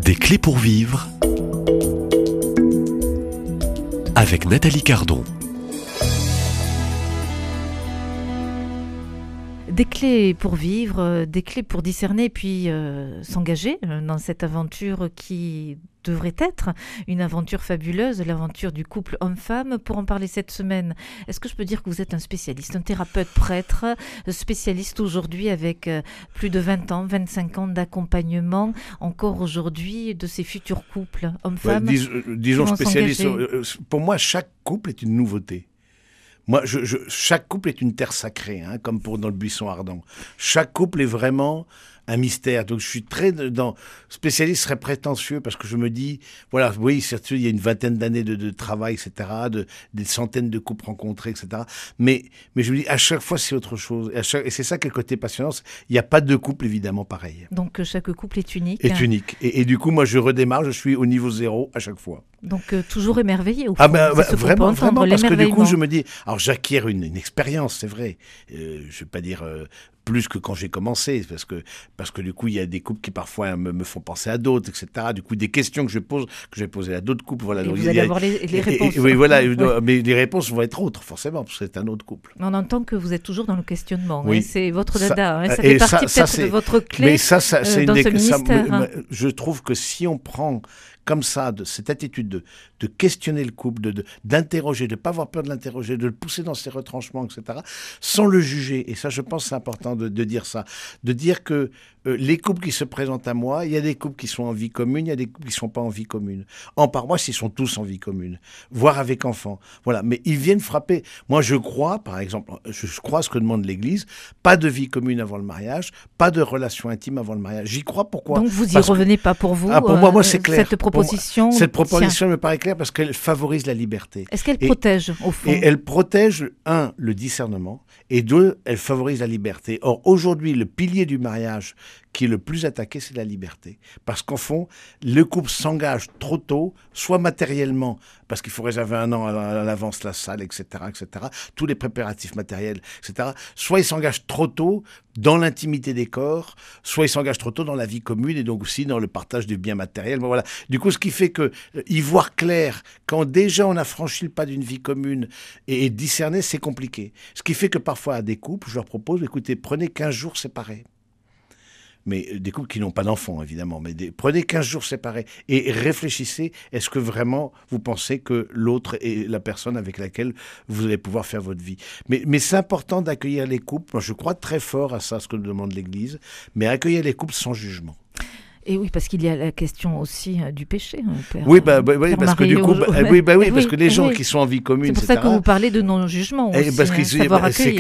Des clés pour vivre avec Nathalie Cardon. Des clés pour vivre, des clés pour discerner et puis s'engager dans cette aventure qui devrait être une aventure fabuleuse, l'aventure du couple homme-femme. Pour en parler cette semaine, est-ce que je peux dire que vous êtes un spécialiste, un thérapeute prêtre, spécialiste aujourd'hui avec plus de 20 ans, 25 ans d'accompagnement, encore aujourd'hui, de ces futurs couples homme-femme disons spécialiste. Pour moi, chaque couple est une nouveauté. Moi, chaque couple est une terre sacrée, comme dans le buisson ardent. Chaque couple est vraiment un mystère. Donc, je suis très spécialiste serait prétentieux parce que je me dis, voilà, oui, certes, il y a une vingtaine d'années de travail, etc., des centaines de couples rencontrés, etc. Mais je me dis, à chaque fois, c'est autre chose. Et c'est ça qui est le côté passionnant. Il n'y a pas de couple, évidemment, pareil. Donc, chaque couple est unique. Est unique. Et du coup, moi, je redémarre, je suis au niveau 0 à chaque fois. Donc, toujours émerveillé, au fond. Vraiment, parce que du coup, je me dis, alors j'acquiers une expérience, c'est vrai. Je ne vais pas dire plus que quand j'ai commencé, parce que du coup, il y a des couples qui parfois me font penser à d'autres, etc. Du coup, des questions que je pose, que je vais poser à d'autres couples. Voilà. Et donc, vous allez avoir les réponses. Oui, voilà. Oui. Mais les réponses vont être autres, forcément, parce que c'est un autre couple. On entend que vous êtes toujours dans le questionnement. Oui. C'est votre dada. Ça fait partie peut-être de votre clé mais ça, c'est dans ce ministère. Je trouve que si on prend comme ça, cette attitude de questionner le couple, d'interroger, de ne pas avoir peur de l'interroger, de le pousser dans ses retranchements, etc., sans le juger. Et ça, je pense que c'est important de dire ça. De dire que les couples qui se présentent à moi, il y a des couples qui sont en vie commune, il y a des couples qui ne sont pas en vie commune. En paroisse, ils sont tous en vie commune, voire avec enfants. Voilà. Mais ils viennent frapper. Moi, je crois, par exemple, je crois à ce que demande l'Église, pas de vie commune avant le mariage, pas de relation intime avant le mariage. J'y crois, pourquoi ? Donc, vous n'y revenez pas pour vous pour moi, c'est clair. Cette proposition me paraît claire parce qu'elle favorise la liberté. Est-ce qu'elle protège, au fond ? Et elle protège, le discernement, et 2, elle favorise la liberté. Or, aujourd'hui, le pilier du mariage qui est le plus attaqué, c'est la liberté. Parce qu'en fond, le couple s'engage trop tôt, soit matériellement, parce qu'il faut réserver 1 an à l'avance la salle, etc., tous les préparatifs matériels, etc. Soit il s'engage trop tôt dans l'intimité des corps, soit il s'engage trop tôt dans la vie commune et donc aussi dans le partage des biens matériels. Bon, voilà. Du coup, ce qui fait que y voir clair, quand déjà on a franchi le pas d'une vie commune et discerner, c'est compliqué. Ce qui fait que parfois à des couples, je leur propose, écoutez, prenez 15 jours séparés. Mais des couples qui n'ont pas d'enfants, évidemment. Mais prenez 15 jours séparés et réfléchissez, est-ce que vraiment vous pensez que l'autre est la personne avec laquelle vous allez pouvoir faire votre vie ? Mais c'est important d'accueillir les couples. Moi, je crois très fort à ça, ce que nous demande l'Église, mais accueillir les couples sans jugement. Et oui, parce qu'il y a la question aussi du péché. Père, oui, parce que du coup, parce que les gens qui sont en vie commune, c'est pour ça que vous parlez de non-jugement aussi. Parce que c'est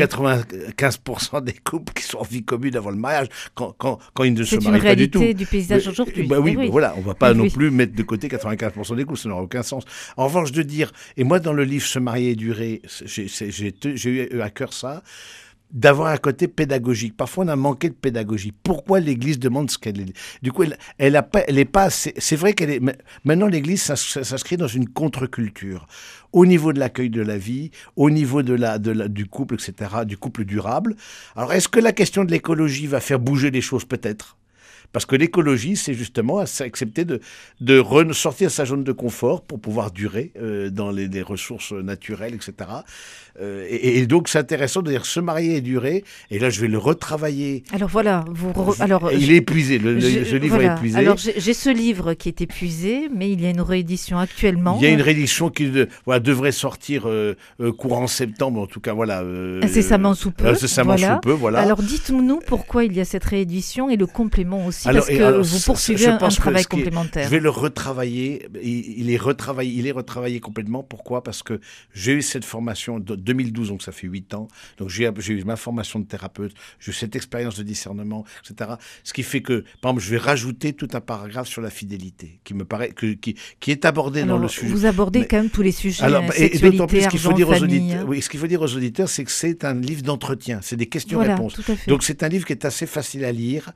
95% des couples qui sont en vie commune avant le mariage, quand ils ne se marient pas du tout. C'est une réalité du paysage aujourd'hui. Voilà, on ne va pas non plus mettre de côté 95% des couples, ça n'aura aucun sens. En revanche, de dire, et moi dans le livre Se marier et durer, j'ai eu à cœur ça, d'avoir un côté pédagogique. Parfois, on a manqué de pédagogie. Pourquoi l'Église demande ce qu'elle est ? Du coup, elle est pas assez... C'est vrai qu'elle est... Maintenant, l'Église s'inscrit dans une contre-culture. Au niveau de l'accueil de la vie, au niveau du couple, etc., du couple durable. Alors, est-ce que la question de l'écologie va faire bouger les choses ? Peut-être. Parce que l'écologie, c'est justement accepter de ressortir sa zone de confort pour pouvoir durer dans les ressources naturelles, etc. Et donc, c'est intéressant de dire se marier et durer. Et là, je vais le retravailler. Alors voilà, il est épuisé. Ce livre est épuisé. Alors j'ai ce livre qui est épuisé, mais il y a une réédition actuellement. Il y a une réédition qui devrait sortir courant septembre, en tout cas, voilà. Incessamment sous peu. Sous peu, voilà. Alors dites-nous pourquoi il y a cette réédition et le complément aussi, parce que vous poursuivez un travail complémentaire. Je vais le retravailler. Il est retravaillé complètement. Pourquoi ? Parce que j'ai eu cette formation de 2012, donc ça fait 8 ans. Donc j'ai eu ma formation de thérapeute, j'ai eu cette expérience de discernement, etc. Ce qui fait que, par exemple, je vais rajouter tout un paragraphe sur la fidélité, qui me paraît qui est abordé dans le sujet. Vous abordez quand même tous les sujets, et d'autant plus, ce qu'il faut dire aux auditeurs, c'est que c'est un livre d'entretien, c'est des questions-réponses. Donc c'est un livre qui est assez facile à lire.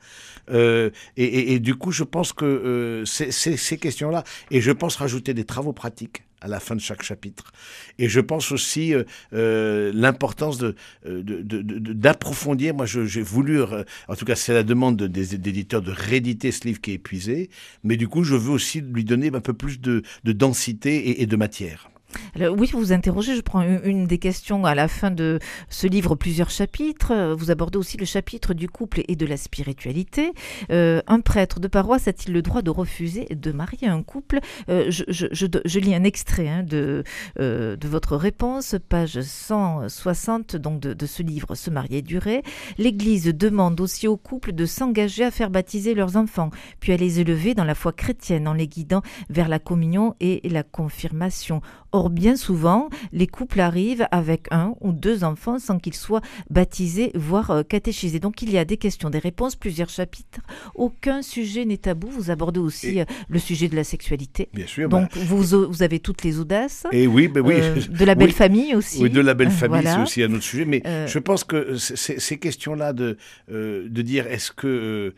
Et du coup, je pense que ces questions-là, et je pense rajouter des travaux pratiques à la fin de chaque chapitre. Et je pense aussi l'importance d'approfondir. Moi, j'ai voulu, en tout cas, c'est la demande des éditeurs de rééditer ce livre qui est épuisé, mais du coup, je veux aussi lui donner un peu plus de densité et de matière. Alors, oui, vous vous interrogez, je prends une des questions à la fin de ce livre, plusieurs chapitres. Vous abordez aussi le chapitre du couple et de la spiritualité. Un prêtre de paroisse a-t-il le droit de refuser de marier un couple ? Je lis un extrait de votre réponse, page 160 donc de ce livre, Se marier et durer. L'Église demande aussi aux couples de s'engager à faire baptiser leurs enfants, puis à les élever dans la foi chrétienne en les guidant vers la communion et la confirmation. Or, bien souvent, les couples arrivent avec 1 ou 2 enfants sans qu'ils soient baptisés, voire catéchisés. Donc, il y a des questions, des réponses, plusieurs chapitres. Aucun sujet n'est tabou. Vous abordez aussi le sujet de la sexualité. Bien sûr. Donc, vous avez toutes les audaces. Et oui, oui. De la belle famille aussi. Oui, de la belle famille, voilà. C'est aussi un autre sujet. Mais je pense que ces questions-là de dire est-ce que...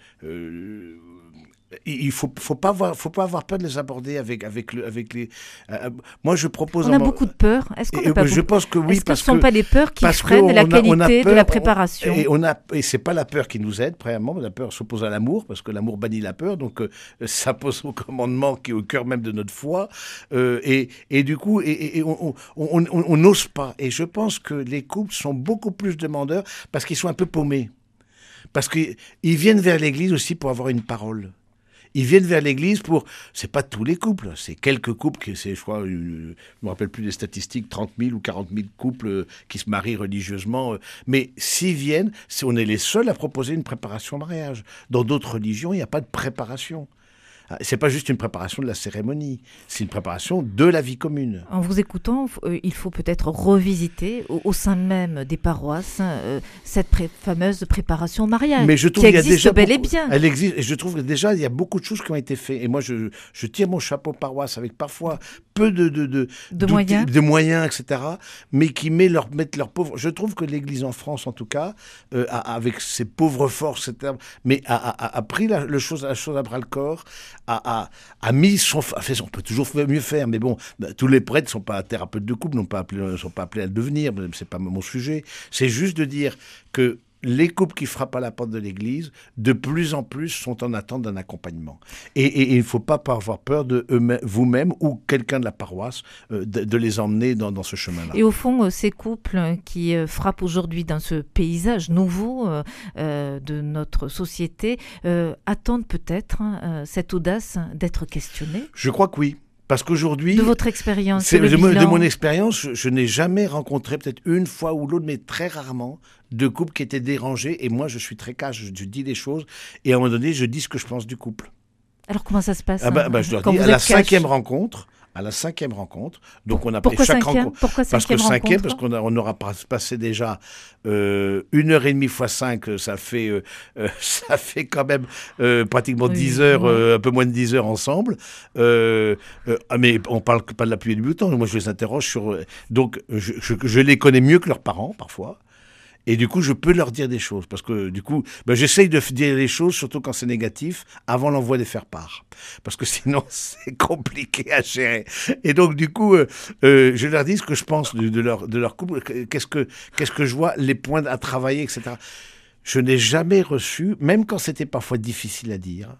il faut pas avoir peur de les aborder avec les. Moi, je propose. On a beaucoup de peur. Est-ce qu'on n'a pas Je pense que oui, parce que ce ne sont pas les peurs qui freinent la qualité de la préparation. Et c'est pas la peur qui nous aide, premièrement. La peur s'oppose à l'amour, parce que l'amour bannit la peur. Donc, ça pose au commandement qui est au cœur même de notre foi. Et du coup, on n'ose pas. Et je pense que les couples sont beaucoup plus demandeurs parce qu'ils sont un peu paumés, parce qu'ils viennent vers l'Église aussi pour avoir une parole. Ils viennent vers l'Église pour... C'est pas tous les couples, c'est quelques couples, je crois, je me rappelle plus des statistiques, 30 000 ou 40 000 couples qui se marient religieusement. Mais s'ils viennent, on est les seuls à proposer une préparation au mariage. Dans d'autres religions, il n'y a pas de préparation. C'est pas juste une préparation de la cérémonie, c'est une préparation de la vie commune. En vous écoutant, il faut peut-être revisiter au sein même des paroisses cette fameuse préparation au mariage. Mais je trouve qui qu'il y a existe déjà bel et bien. Elle existe, et je trouve que déjà il y a beaucoup de choses qui ont été faites. Et moi, je tire mon chapeau paroisse avec parfois peu de moyens, etc. Mais qui mettent leurs pauvres. Je trouve que l'Église en France, en tout cas, avec ses pauvres forces, etc., mais a pris la chose à bras le corps. A mis son... Enfin, on peut toujours mieux faire, mais bon, tous les prêtres ne sont pas thérapeutes de couple, ne sont pas appelés à le devenir, c'est pas mon sujet. C'est juste de dire que les couples qui frappent à la porte de l'Église, de plus en plus, sont en attente d'un accompagnement. Et il ne faut pas avoir peur de vous-même ou quelqu'un de la paroisse de les emmener dans ce chemin-là. Et au fond, ces couples qui frappent aujourd'hui dans ce paysage nouveau de notre société attendent peut-être cette audace d'être questionnés. Je crois que oui. Parce qu'aujourd'hui... De votre expérience, de mon expérience, je n'ai jamais rencontré, peut-être une fois ou l'autre, mais très rarement, de couples qui étaient dérangés. Et moi, je suis très cash, je dis des choses. Et à un moment donné, je dis ce que je pense du couple. Alors, comment ça se passe je leur dis, à la cinquième rencontre, donc on a pris chaque rencontre. Pourquoi parce que cinquième, rencontre parce qu'on aura passé déjà 1h30 x 5, ça fait quand même pratiquement 10 heures, un peu moins de 10 heures ensemble. Mais on parle pas de la pluie et du beau temps. Moi, je les interroge sur... Donc, je les connais mieux que leurs parents, parfois. Et du coup, je peux leur dire des choses. Parce que du coup, j'essaye de dire les choses, surtout quand c'est négatif, avant l'envoi des faire-part. Parce que sinon, c'est compliqué à gérer. Et donc, du coup, je leur dis ce que je pense de leur couple. Qu'est-ce que je vois, les points à travailler, etc. Je n'ai jamais reçu, même quand c'était parfois difficile à dire,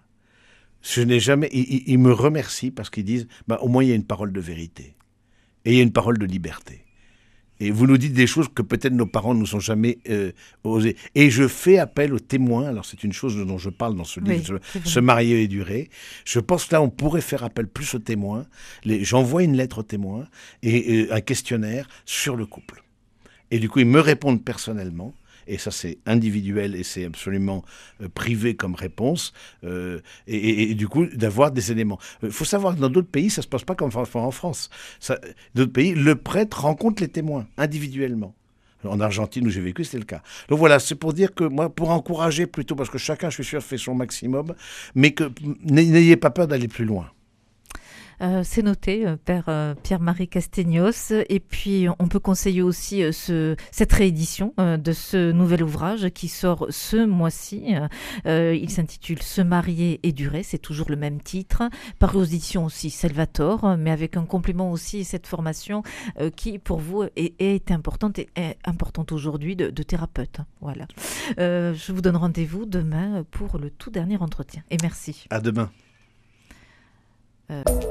ils me remercient parce qu'ils disent, au moins, il y a une parole de vérité. Et il y a une parole de liberté. Et vous nous dites des choses que peut-être nos parents ne nous ont jamais osé. Et je fais appel aux témoins. Alors, c'est une chose dont je parle dans ce livre, Se marier et durer. Je pense que là, on pourrait faire appel plus aux témoins. J'envoie une lettre aux témoins et un questionnaire sur le couple. Et du coup, ils me répondent personnellement. Et ça, c'est individuel et c'est absolument privé comme réponse. Et du coup, d'avoir des éléments. Il faut savoir que dans d'autres pays, ça ne se passe pas comme en France. D'autres pays, le prêtre rencontre les témoins individuellement. En Argentine, où j'ai vécu, c'était le cas. Donc voilà, c'est pour dire que moi, pour encourager plutôt, parce que chacun, je suis sûr, fait son maximum, mais que n'ayez pas peur d'aller plus loin. C'est noté, Père Pierre-Marie Castegnos. Et puis, on peut conseiller aussi cette réédition de ce nouvel ouvrage qui sort ce mois-ci. Il s'intitule « Se marier et durer », c'est toujours le même titre. Paru aux éditions aussi Salvator, mais avec un complément aussi, cette formation qui, pour vous, est importante et est importante aujourd'hui de thérapeute. Voilà. Je vous donne rendez-vous demain pour le tout dernier entretien. Et merci. À demain.